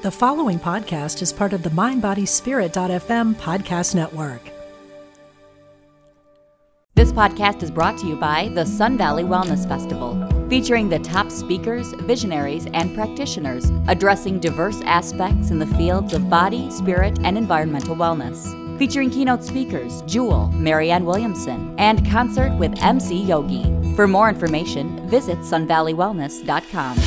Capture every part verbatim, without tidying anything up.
The following podcast is part of the mind body spirit dot f m podcast network. This podcast is brought to you by the Sun Valley Wellness Festival, featuring the top speakers, visionaries, and practitioners addressing diverse aspects in the fields of body, spirit, and environmental wellness. Featuring keynote speakers Jewel, Marianne Williamson, and concert with M C Yogi. For more information, visit sun valley wellness dot com.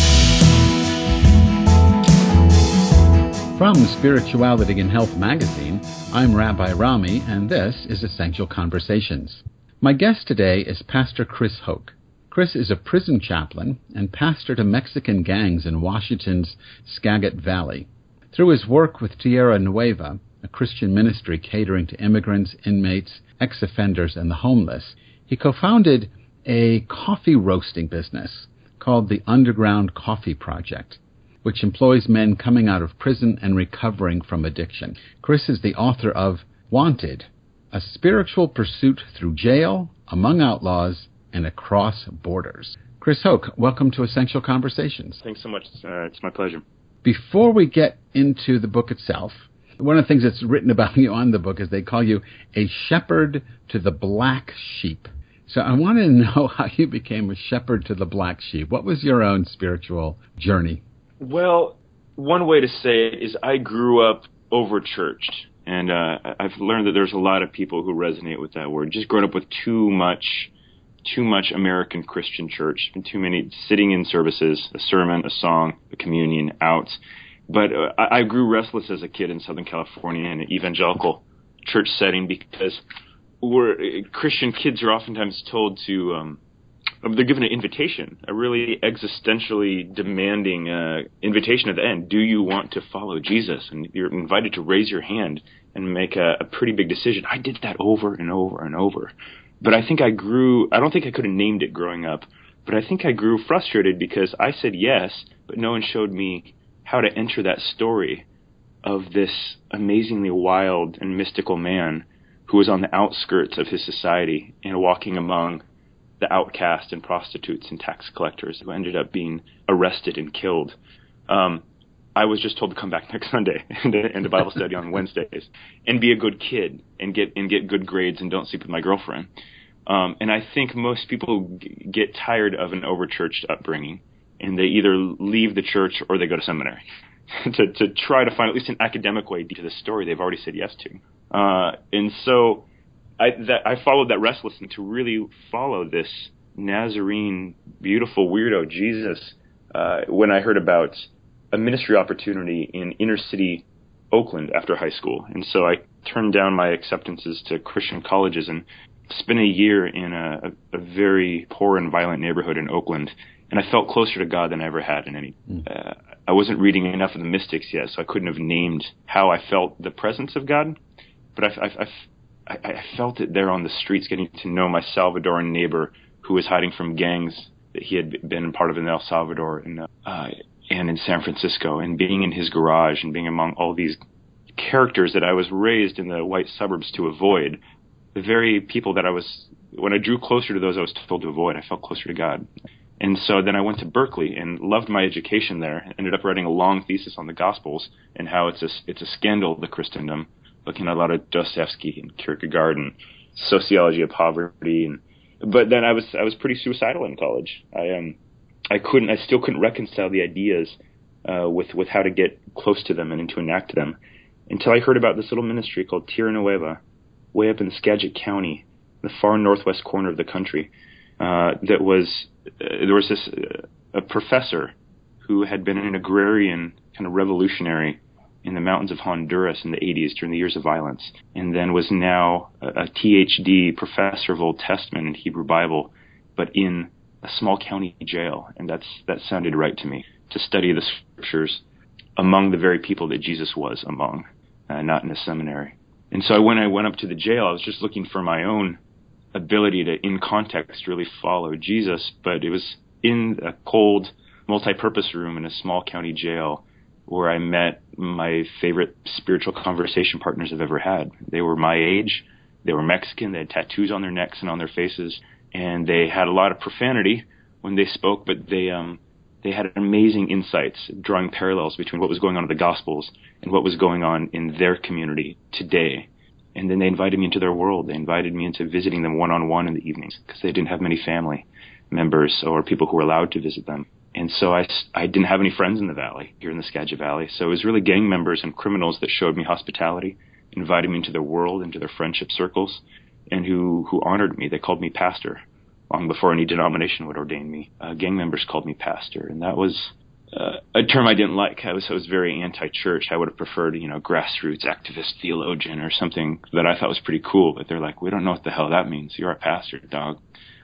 From Spirituality and Health magazine, I'm Rabbi Rami, and this is Essential Conversations. My guest today is Pastor Chris Hoke. Chris is a prison chaplain and pastor to Mexican gangs in Washington's Skagit Valley. Through his work with Tierra Nueva, a Christian ministry catering to immigrants, inmates, ex-offenders, and the homeless, he co-founded a coffee roasting business called the Underground Coffee Project, which employs men coming out of prison and recovering from addiction. Chris is the author of Wanted, a spiritual pursuit through jail, among outlaws, and across borders. Chris Hoke, welcome to Essential Conversations. Thanks so much. Uh, it's my pleasure. Before we get into the book itself, one of the things that's written about you on the book is they call you a shepherd to the black sheep. So I want to know how you became a shepherd to the black sheep. What was your own spiritual journey? Well, one way to say it is I grew up over-churched, and uh, I've learned that there's a lot of people who resonate with that word. Just growing up with too much, too much American Christian church, and too many sitting in services, a sermon, a song, a communion, out. But uh, I grew restless as a kid in Southern California in an evangelical church setting because we're, Christian kids are oftentimes told to... Um, They're given an invitation, a really existentially demanding uh, invitation at the end. Do you want to follow Jesus? And you're invited to raise your hand and make a, a pretty big decision. I did that over and over and over. But I think I grew, I don't think I could have named it growing up, but I think I grew frustrated because I said yes, but no one showed me how to enter that story of this amazingly wild and mystical man who was on the outskirts of his society and walking among the outcast and prostitutes and tax collectors who ended up being arrested and killed. Um, I was just told to come back next Sunday and, and a Bible study on Wednesdays and be a good kid and get and get good grades and don't sleep with my girlfriend. Um, and I think most people g- get tired of an over-churched upbringing, and they either leave the church or they go to seminary to, to try to find at least an academic way to the story they've already said yes to. Uh, and so... I, that, I followed that restlessness to really follow this Nazarene, beautiful weirdo Jesus uh, when I heard about a ministry opportunity in inner city Oakland after high school. And so I turned down my acceptances to Christian colleges and spent a year in a, a very poor and violent neighborhood in Oakland. And I felt closer to God than I ever had in any. Mm. Uh, I wasn't reading enough of the mystics yet, so I couldn't have named how I felt the presence of God. But I, I, I I, I felt it there on the streets, getting to know my Salvadoran neighbor who was hiding from gangs that he had been part of in El Salvador and, uh, and in San Francisco, and being in his garage and being among all these characters that I was raised in the white suburbs to avoid, the very people that I was, when I drew closer to those I was told to avoid, I felt closer to God. And so then I went to Berkeley and loved my education there, ended up writing a long thesis on the Gospels and how it's a, it's a scandal, the Christendom, looking at a lot of Dostoevsky and Kierkegaard and sociology of poverty, and but then I was I was pretty suicidal in college. I um I couldn't I still couldn't reconcile the ideas uh, with with how to get close to them and to enact them until I heard about this little ministry called Tierra Nueva, way up in Skagit County, the far northwest corner of the country. Uh, that was uh, there was this uh, a professor who had been an agrarian kind of revolutionary in the mountains of Honduras in the eighties during the years of violence, and then was now a, a T H D professor of Old Testament and Hebrew Bible, but in a small county jail. And that's that sounded right to me, to study the scriptures among the very people that Jesus was among, uh, not in a seminary. And so when I went up to the jail, I was just looking for my own ability to, in context, really follow Jesus, but it was in a cold, multi-purpose room in a small county jail where I met my favorite spiritual conversation partners I've ever had. They were my age, they were Mexican, they had tattoos on their necks and on their faces, and they had a lot of profanity when they spoke, but they um they had amazing insights, drawing parallels between what was going on in the Gospels and what was going on in their community today. And then they invited me into their world. They invited me into visiting them one-on-one in the evenings because they didn't have many family members or people who were allowed to visit them. And so I, I didn't have any friends in the valley, here in the Skagit Valley. So it was really gang members and criminals that showed me hospitality, invited me into their world, into their friendship circles, and who, who honored me. They called me pastor long before any denomination would ordain me. Uh, gang members called me pastor, and that was uh, a term I didn't like. I was, I was very anti-church. I would have preferred, you know, grassroots activist theologian or something that I thought was pretty cool. But they're like, we don't know what the hell that means. You're a pastor, dog.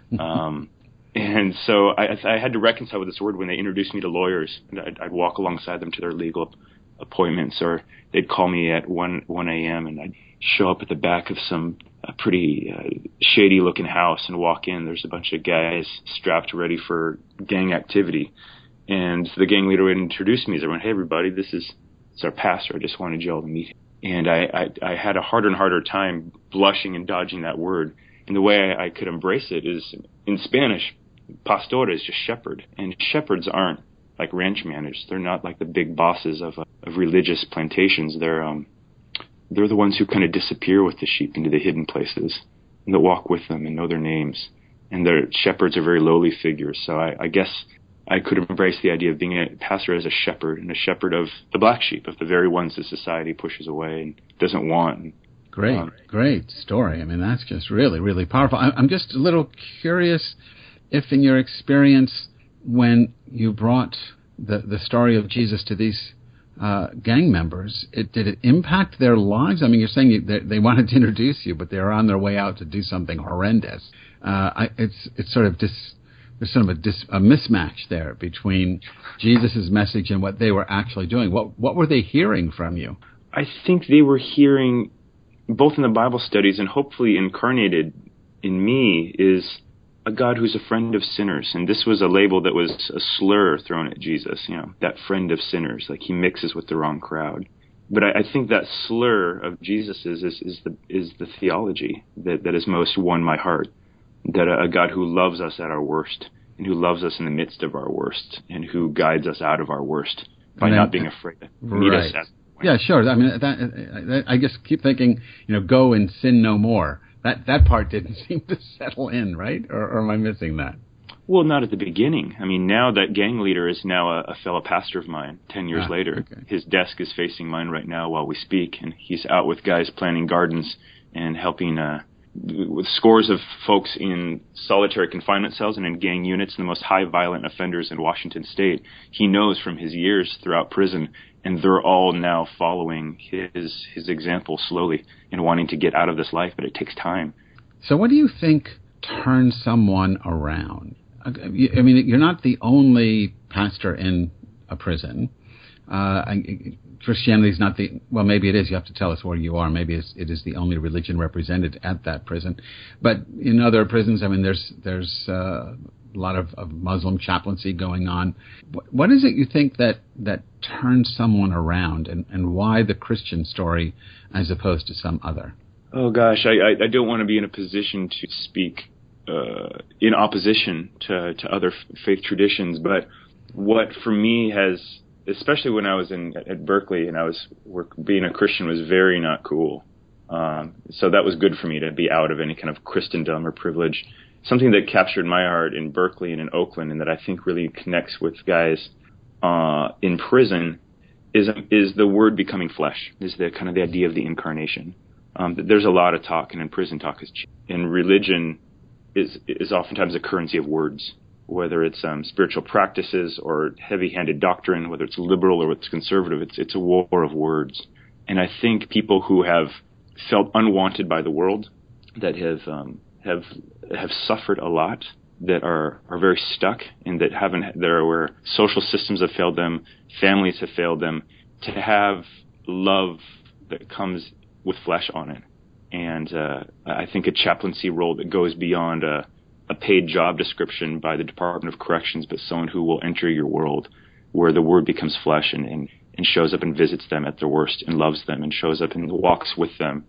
um, and so I, I had to reconcile with this word when they introduced me to lawyers. And I'd, I'd walk alongside them to their legal appointments, or they'd call me at one a.m. and I'd show up at the back of some uh, pretty uh, shady-looking house and walk in. There's a bunch of guys strapped ready for gang activity. And the gang leader would introduce me as I went, hey, everybody, this is, this is our pastor. I just wanted you all to meet him. And I, I, I had a harder and harder time blushing and dodging that word. And the way I, I could embrace it is, in Spanish, pastor is just shepherd. And shepherds aren't like ranch managers. They're not like the big bosses of, uh, of religious plantations. They're um, they're the ones who kind of disappear with the sheep into the hidden places and that walk with them and know their names. And their shepherds are very lowly figures. So I, I guess I could embrace the idea of being a pastor as a shepherd, and a shepherd of the black sheep, of the very ones that society pushes away and doesn't want. Great, um, great story. I mean, that's just really, really powerful. I, I'm just a little curious if in your experience when you brought the, the story of Jesus to these uh, gang members, it, did it impact their lives? I mean, you're saying you, they, they wanted to introduce you, but they were on their way out to do something horrendous. Uh, I, it's it's sort of dis, there's sort of a, dis, a mismatch there between Jesus' message and what they were actually doing. What what were they hearing from you? I think they were hearing, both in the Bible studies and hopefully incarnated in me, is a God who's a friend of sinners. And this was a label that was a slur thrown at Jesus, you know, that friend of sinners, like he mixes with the wrong crowd. But I, I think that slur of Jesus's is, is the is the theology that, that has most won my heart, that a, a God who loves us at our worst, and who loves us in the midst of our worst, and who guides us out of our worst by then, not being afraid to meet right. us at Yeah, sure. I mean, that, I just keep thinking, you know, go and sin no more. That that part didn't seem to settle in, right? Or, or am I missing that? Well, not at the beginning. I mean, now that gang leader is now a, a fellow pastor of mine, ten years ah, later. Okay. His desk is facing mine right now while we speak, and he's out with guys planting gardens and helping uh, with scores of folks in solitary confinement cells and in gang units, the most high violent offenders in Washington State. He knows from his years throughout prison, and they're all now following his his example slowly and wanting to get out of this life, but it takes time. So what do you think turns someone around? I mean, you're not the only pastor in a prison. Uh, Christianity is not the, well, maybe it is. You have to tell us where you are. Maybe it's, it is the only religion represented at that prison. But in other prisons, I mean, there's there's uh, a lot of, of Muslim chaplaincy going on. What, what is it you think that, that turns someone around, and, and why the Christian story as opposed to some other? Oh, gosh, I, I don't want to be in a position to speak uh, in opposition to, to other faith traditions, but what for me has, especially when I was in at Berkeley and I was work, being a Christian was very not cool. Um, so that was good for me to be out of any kind of Christendom or privilege. Something that captured my heart in Berkeley and in Oakland, and that I think really connects with guys uh, in prison, is is the word becoming flesh. Is the kind of the idea of the incarnation. Um, there's a lot of talk, and in prison talk is cheap. And religion is is oftentimes a currency of words. Whether it's um, spiritual practices or heavy-handed doctrine, whether it's liberal or it's conservative, it's it's a war of words. And I think people who have felt unwanted by the world, that have um, have have suffered a lot, that are, are very stuck, and that haven't, that are where social systems have failed them, families have failed them, to have love that comes with flesh on it. And uh, I think a chaplaincy role that goes beyond a a paid job description by the Department of Corrections, but someone who will enter your world, where the word becomes flesh and, and, and shows up and visits them at their worst and loves them and shows up and walks with them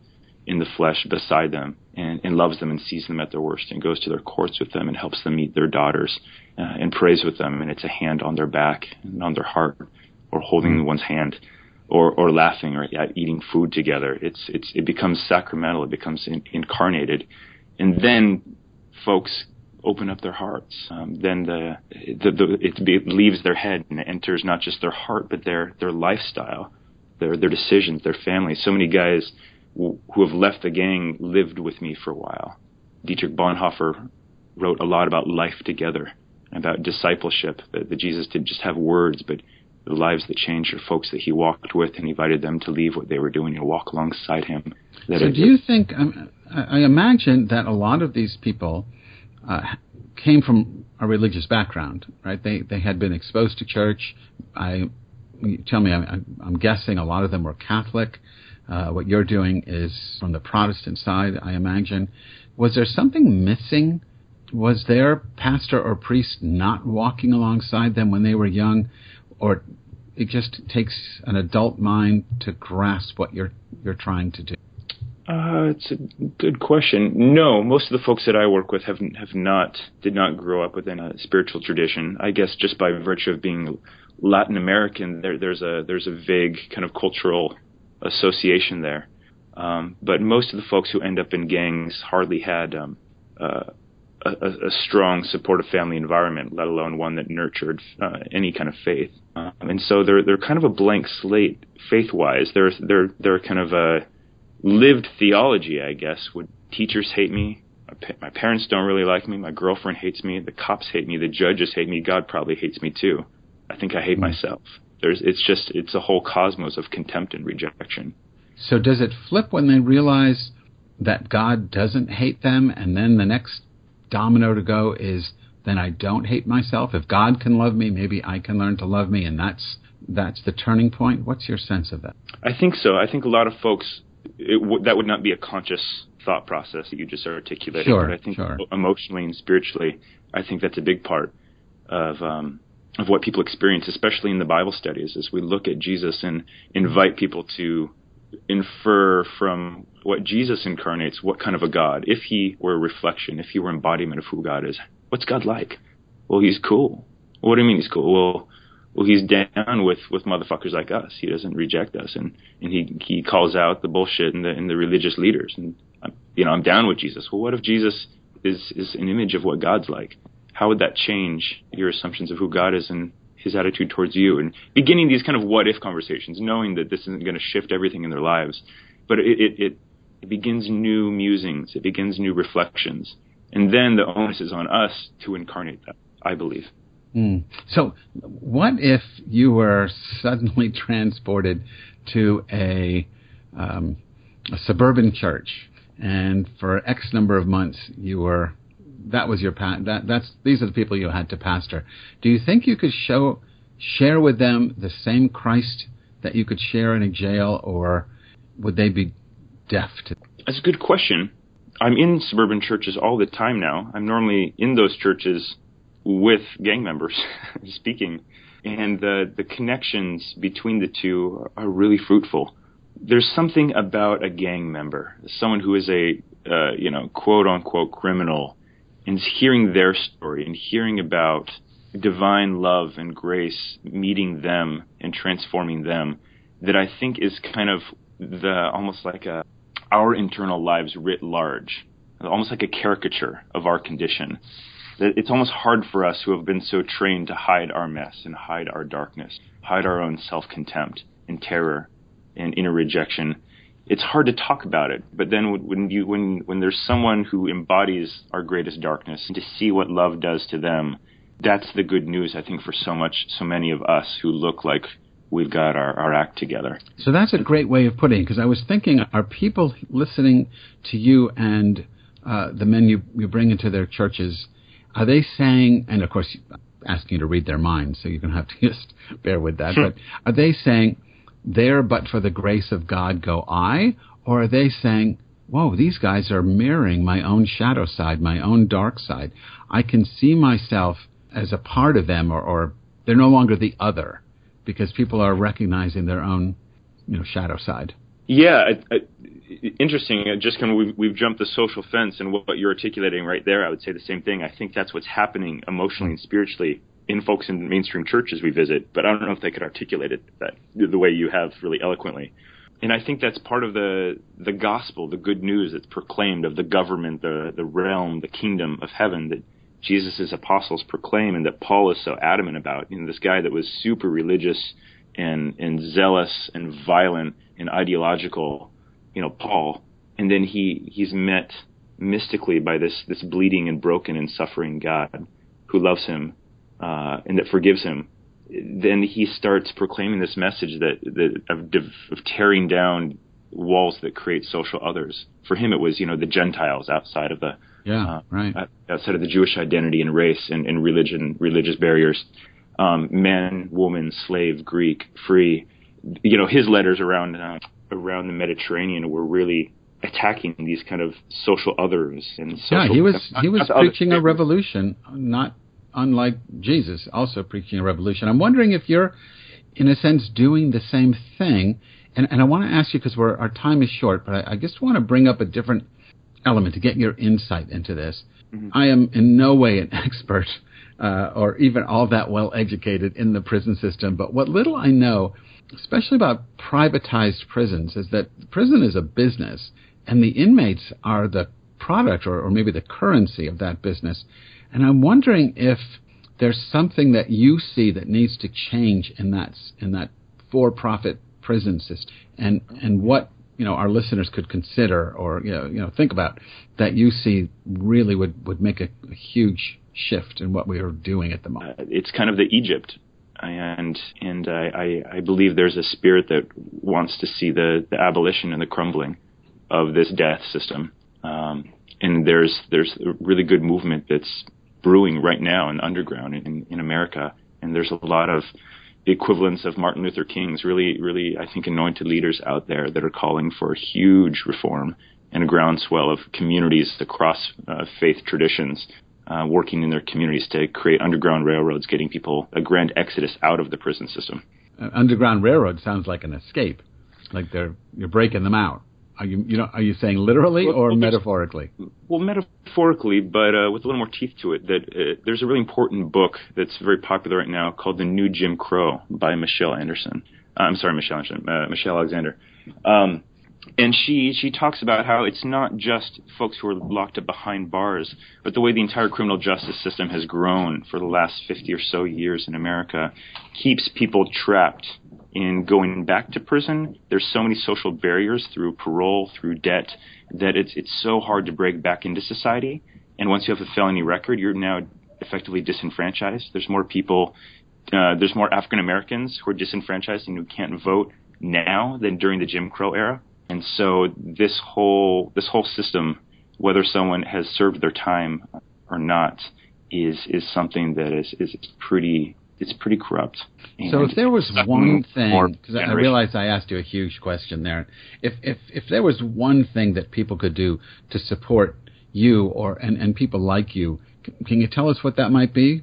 in the flesh beside them and, and loves them and sees them at their worst and goes to their courts with them and helps them meet their daughters uh, and prays with them. And it's a hand on their back and on their heart, or holding one's hand, or, or laughing, or yeah, eating food together. It's it's it becomes sacramental. It becomes in, incarnated, and then folks open up their hearts. Um, then the, the, the it be, leaves their head and enters not just their heart, but their their lifestyle, their their decisions, their family. So many guys w- who have left the gang lived with me for a while. Dietrich Bonhoeffer wrote a lot about life together, about discipleship. That, that Jesus didn't just have words, but the lives that changed are folks that he walked with and invited them to leave what they were doing and walk alongside him. That so do you think, um, I imagine that a lot of these people uh, came from a religious background, right? They they had been exposed to church. I Tell me, I'm, I'm guessing a lot of them were Catholic. Uh, what you're doing is from the Protestant side, I imagine. Was there something missing? Was their pastor or priest not walking alongside them when they were young? Or it just takes an adult mind to grasp what you're you're trying to do? Uh, it's a good question. No, most of the folks that I work with have have not did not grow up within a spiritual tradition. I guess just by virtue of being Latin American, there, there's a there's a vague kind of cultural association there. Um, but most of the folks who end up in gangs hardly had um, uh, a, a strong supportive family environment, let alone one that nurtured uh, any kind of faith. Um, and so they're they're kind of a blank slate faith-wise. They're they're they're kind of a lived theology, I guess. Would teachers hate me? My parents don't really like me. My girlfriend hates me. The cops hate me. The judges hate me. God probably hates me too. I think I hate myself. There's it's just it's a whole cosmos of contempt and rejection. So does it flip when they realize that God doesn't hate them, and then the next domino to go is, then I don't hate myself? If God can love me, maybe I can learn to love me, and that's that's the turning point? What's your sense of that? I think so. I think a lot of folks, it w- that would not be a conscious thought process that you just articulated. Sure, but I think sure. emotionally and spiritually, I think that's a big part of um, of what people experience, especially in the Bible studies, as we look at Jesus and invite people to infer from what Jesus incarnates what kind of a God. If he were a reflection, if he were embodiment of who God is, what's God like? Well, he's cool. What do you mean he's cool? Well, well, he's down with, with motherfuckers like us. He doesn't reject us, and, and he he calls out the bullshit in the in the religious leaders. And I'm, you know, I'm down with Jesus. Well, what if Jesus is is an image of what God's like? How would that change your assumptions of who God is and his attitude towards you? And beginning these kind of what-if conversations, knowing that this isn't going to shift everything in their lives, but it, it, it, it begins new musings, it begins new reflections. And then the onus is on us to incarnate that, I believe. Mm. So what if you were suddenly transported to a, um, a suburban church, and for X number of months you were... That was your pa- that that's these are the people you had to pastor. Do you think you could show share with them the same Christ that you could share in a jail, or would they be deaf to? That's a good question. I'm in suburban churches all the time now. I'm normally in those churches with gang members speaking, and the the connections between the two are really fruitful. There's something about a gang member, someone who is a uh, you know quote unquote criminal, and hearing their story and hearing about divine love and grace meeting them and transforming them, that I think is kind of the almost like a our internal lives writ large, almost like a caricature of our condition. That it's almost hard for us who have been so trained to hide our mess and hide our darkness, hide our own self-contempt and terror and inner rejection. It's hard to talk about it, but then when you when when there's someone who embodies our greatest darkness, and to see what love does to them, that's the good news, I think, for so much, so many of us who look like we've got our, our act together. So that's a great way of putting it, because I was thinking, are people listening to you and uh, the men you, you bring into their churches, are they saying, and of course asking you to read their minds, so you're going to have to just bear with that, but are they saying, there but for the grace of God go I? Or are they saying, whoa, these guys are mirroring my own shadow side, my own dark side. I can see myself as a part of them, or, or they're no longer the other, because people are recognizing their own, you know, shadow side. Yeah, I, I, interesting. Just kind of we've, we've jumped the social fence, and what you're articulating right there, I would say the same thing. I think that's what's happening emotionally and spiritually in folks in mainstream churches we visit, but I don't know if they could articulate it that the way you have really eloquently. And I think that's part of the the gospel, the good news that's proclaimed of the government, the the realm, the kingdom of heaven that Jesus' apostles proclaim and that Paul is so adamant about. You know, this guy that was super religious and and zealous and violent and ideological, you know, Paul, and then he he's met mystically by this this bleeding and broken and suffering God who loves him uh, and that forgives him. Then he starts proclaiming this message that, that of, of tearing down walls that create social others. For him, it was, you know, the Gentiles outside of the yeah uh, right outside of the Jewish identity and race and, and religion, religious barriers. Um, man, woman, slave, Greek, free. You know, his letters around uh, around the Mediterranean were really attacking these kind of social others and social. Yeah, he was not, he was preaching a revolution, not unlike Jesus, also preaching a revolution. I'm wondering if you're, in a sense, doing the same thing. And, and I want to ask you, because we're, our time is short, but I, I just want to bring up a different element to get your insight into this. Mm-hmm. I am in no way an expert uh, or even all that well educated in the prison system, but what little I know, especially about privatized prisons, is that prison is a business, and the inmates are the product or, or maybe the currency of that business. And I'm wondering if there's something that you see that needs to change in that in that for-profit prison system, and and what you know our listeners could consider or you know, you know think about that you see really would, would make a, a huge shift in what we are doing at the moment. Uh, it's kind of the Egypt, and and I, I, I believe there's a spirit that wants to see the, the abolition and the crumbling of this death system. Um, and there's there's a really good movement that's brewing right now in underground in, in America, and there's a lot of the equivalents of Martin Luther King's really, really, I think, anointed leaders out there that are calling for huge reform and a groundswell of communities across uh, faith traditions uh, working in their communities to create underground railroads, getting people a grand exodus out of the prison system. Uh, underground railroad sounds like an escape, like they're you're breaking them out. Are you, you know, are you saying literally or well, metaphorically? Well, metaphorically, but uh, with a little more teeth to it. That uh, there's a really important book that's very popular right now called The New Jim Crow by Michelle Anderson. Uh, I'm sorry, Michelle Anderson, uh, Michelle Alexander. Um, and she she talks about how it's not just folks who are locked up behind bars, but the way the entire criminal justice system has grown for the last fifty or so years in America keeps people trapped in going back to prison. There's so many social barriers through parole, through debt, that it's it's so hard to break back into society. And once you have a felony record, you're now effectively disenfranchised. There's more people, uh, there's more African Americans who are disenfranchised and who can't vote now than during the Jim Crow era. And so this whole this whole system, whether someone has served their time or not, is is something that is is pretty. It's pretty corrupt. And so if there was one thing, because I realize I asked you a huge question there, if, if if there was one thing that people could do to support you or and, and people like you, can you tell us what that might be?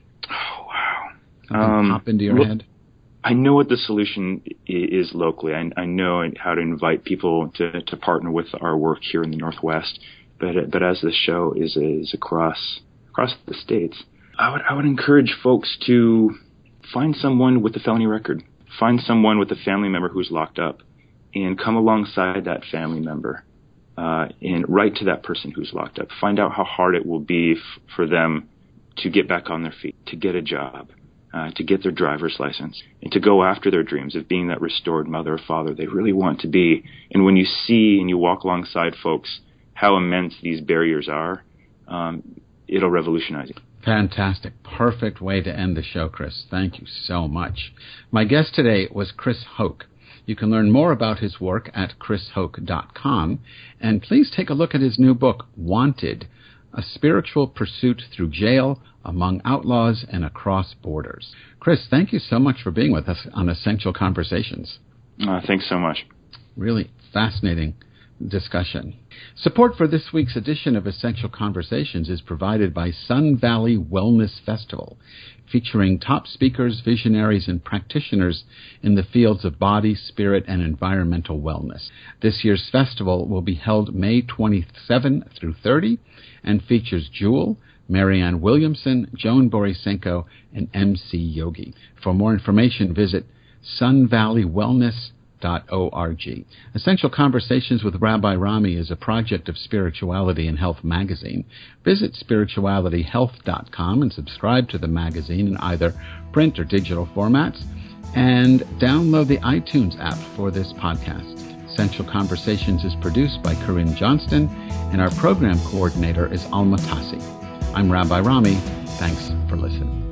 Oh, wow. Something um, pop into your look, head? I know what the solution is locally. I, I know how to invite people to, to partner with our work here in the Northwest. But but as the show is is across across the states, I would I would encourage folks to find someone with a felony record, find someone with a family member who's locked up, and come alongside that family member uh, and write to that person who's locked up. Find out how hard it will be f- for them to get back on their feet, to get a job, uh, to get their driver's license, and to go after their dreams of being that restored mother or father they really want to be. And when you see and you walk alongside folks how immense these barriers are, um, it'll revolutionize it. Fantastic. Perfect way to end the show, Chris. Thank you so much. My guest today was Chris Hoke. You can learn more about his work at chris hoke dot com. And please take a look at his new book, Wanted, A Spiritual Pursuit Through Jail, Among Outlaws and Across Borders. Chris, thank you so much for being with us on Essential Conversations. Uh, thanks so much. Really fascinating discussion. Support for this week's edition of Essential Conversations is provided by Sun Valley Wellness Festival, featuring top speakers, visionaries, and practitioners in the fields of body, spirit, and environmental wellness. This year's festival will be held May twenty-seventh through thirtieth and features Jewel, Marianne Williamson, Joan Borisenko, and M C Yogi. For more information, visit sun valley wellness dot org. Essential Conversations with Rabbi Rami is a project of Spirituality and Health magazine. Visit spirituality health dot com and subscribe to the magazine in either print or digital formats, and download the iTunes app for this podcast. Essential Conversations is produced by Corinne Johnston, and our program coordinator is Alma Tassi. I'm Rabbi Rami. Thanks for listening.